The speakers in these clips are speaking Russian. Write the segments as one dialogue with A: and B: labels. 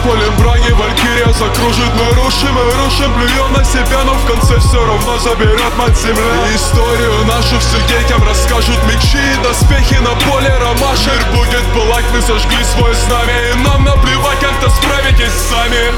A: полем брани валькирия закружит. Мы рушим, плюем на себя, но в конце все равно заберет мать земля. Историю нашу всю детям расскажут мечи и доспехи на поле ромашек. Мир будет пылать, мы сожгли свое знамя, и нам наплевать, как-то справитесь сами.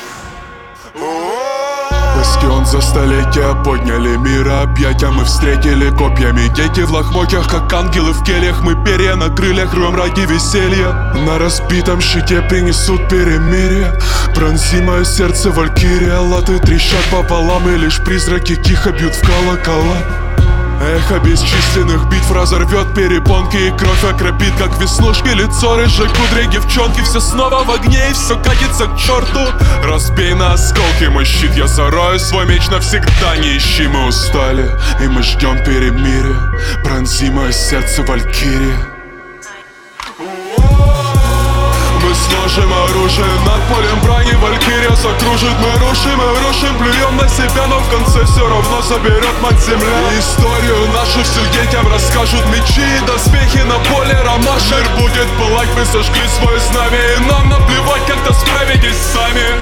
A: Бастион за столетия подняли мира объятия. Мы встретили копьями дети в лохмотьях, как ангелы в кельях. Мы перья на крыльях рвем ради веселья. На разбитом щите принесут перемирие. Пронзи мое сердце, валькирия. Латы трещат пополам, и лишь призраки тихо бьют в колокола. Эхо бесчисленных битв разорвет перепонки, и кровь окропит, как веснушки, лицо рыжей кудри девчонки. Все снова в огне, и все катится к черту. Разбей на осколки мой щит, я зарою свой меч навсегда. Не ищи, мы устали, и мы ждем перемирия. Пронзи мое сердце, валькирия. Мы сложим оружие над полем брани, валькирия закружит. Мы рушим, плюем на себя, но в конце все равно заберет мать земля. Историю нашу всю детям расскажут мечи и доспехи на поле ромашек. Мир будет пылать, мы сожгли свое знамя, и нам наплевать, как-то справитесь сами.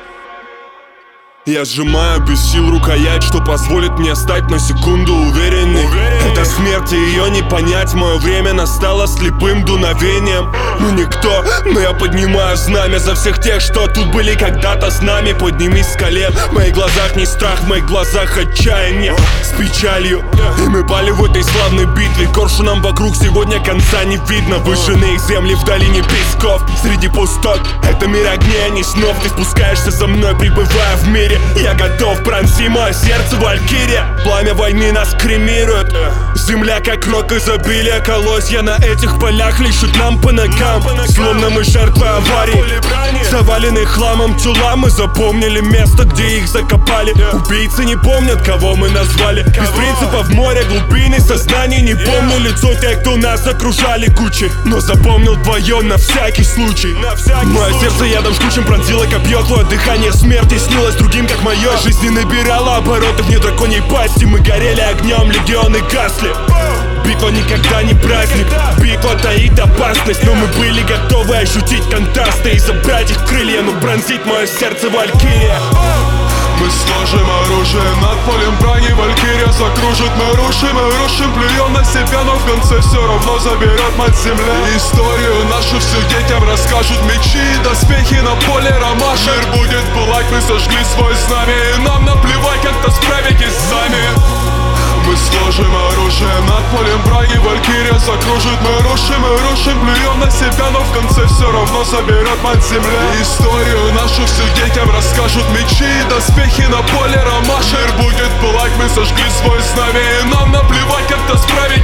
B: Я сжимаю без сил рукоять, что позволит мне стать на секунду уверенной. Это смерть, и ее не понять. Мое время настало слепым дуновением. Ну никто, но я поднимаю знамя за всех тех, что тут были когда-то с нами. Поднимись с колен, в моих глазах не страх, в моих глазах отчаяние с печалью. И мы пали в этой славной битве. Коршунам вокруг сегодня конца не видно. Выжженные земли в долине песков, среди пустот. Это мир огня, не снов. Ты спускаешься за мной, пребывая в мире. Я готов, пронзи мое сердце, валькирия. Пламя войны нас кремирует. Земля как рок изобилия. Колосья на этих полях лишут нам по ногам. Словно мы жертвы аварий. Завалены хламом тела. Мы запомнили место, где их закопали. Убийцы не помнят, кого мы назвали. Без принципов море глубины сознания. Не помню лицо тех, кто нас окружали кучей, но запомнил твое на всякий случай. Мое сердце ядом жгучим пронзило копье. Твое дыхание смерти снилось другим, как мое. Жизнь не набирала обороты вне драконьей пасти. Мы горели огнем, легионы гасли. Битва никогда не праздник, битва таит опасность. Но мы были готовы ощутить контрасты и забрать их крылья, но пронзить мое сердце, валькирия.
A: Мы сложим оружие над полем брани, валькирия закружит. Мы рушим, плюем на себя, но в конце все равно заберет мать земля. Историю нашу всю детям расскажут мечи и доспехи на поле ромашек. Мир будет пылать, мы сожгли свое знамя, и нам наплевать, как-то справитесь сами. Мы сложим оружие над полем брани, валькирия закружит. Мы рушим, плюем на себя, но в конце все равно заберет мать земля. Историю нашу всю детям расскажут мечи и доспехи на поле ромашек. Мир будет пылать, мы сожгли свое знамя, и нам наплевать, как-то справить.